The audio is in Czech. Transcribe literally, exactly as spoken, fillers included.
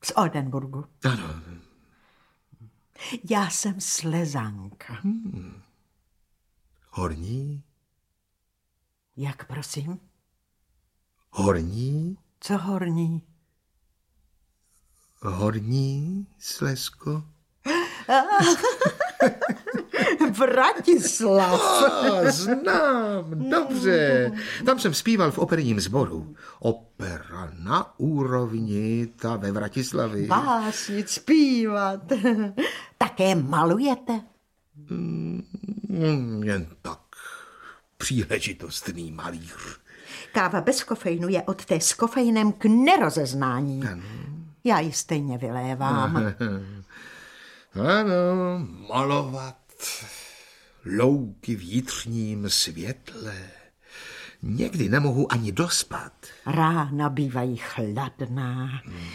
Z Oldenburgu. Ano. Já jsem Slezanka. Hmm. Horní? Jak prosím? Horní? Co horní? Horní Slezsko? Vratislav. A, znám, dobře. Tam jsem zpíval v operním sboru. Opera na úrovni, ta ve Vratislavi. Básnit, zpívat. Také malujete? Mm, jen tak. Příležitostný malíř. Káva bez kofeinu je od té s kofeinem k nerozeznání. Ano. Já ji stejně vylévám. Ano, malovat louky v jitřním světle. Někdy nemohu ani dospat. Rána bývají chladná.